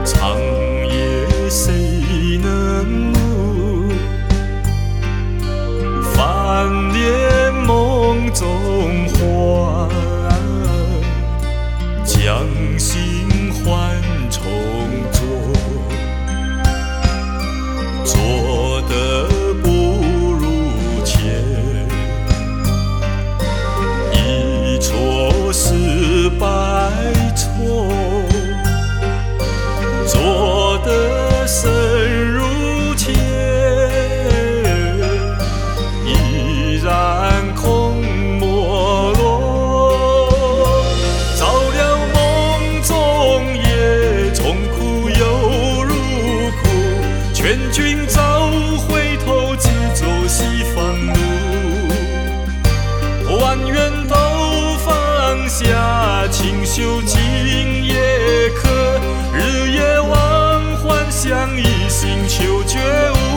长夜谁能悟？翻脸梦中花，将心换重做，做得不如前，一错是百错，做得深如浅，依然空没落。照料梦中夜，从苦又入苦，劝君早回头，只走西方路。万缘都放下，清修尽也可。日夜忘幻想，一心求觉悟。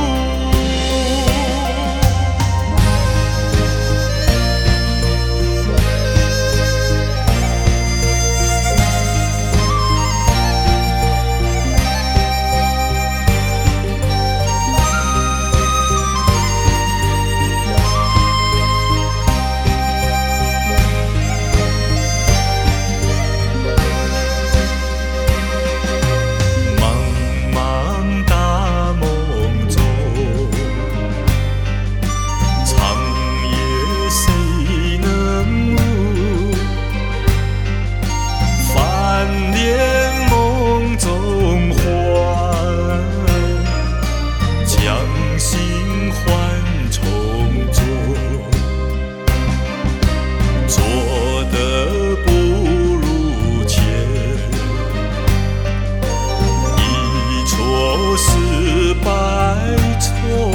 是百错，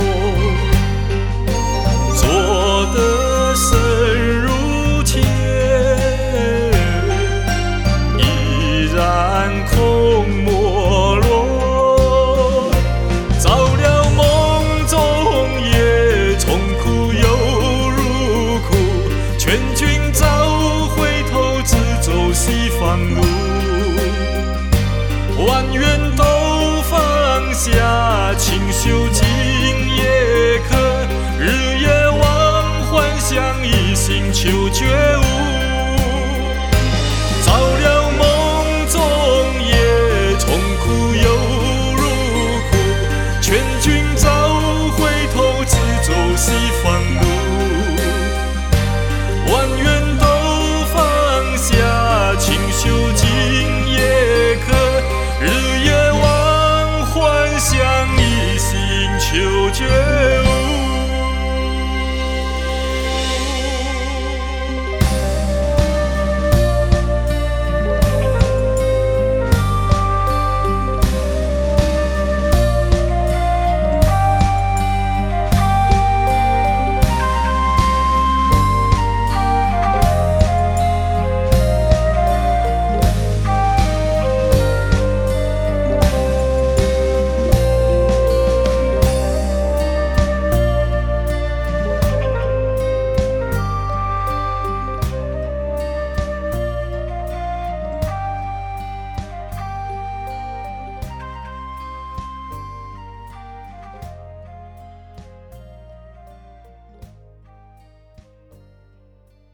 做得深如浅，依然空没落。照料梦中夜，从苦又入苦，劝君早回头，只走西方路。万缘都放下，清修尽也可。日夜忘幻想，一心求觉悟。照料梦中夜，从苦又入苦，劝君早回头，只走西方路。万缘都放下，清修尽也可。日夜忘幻想，一心求觉。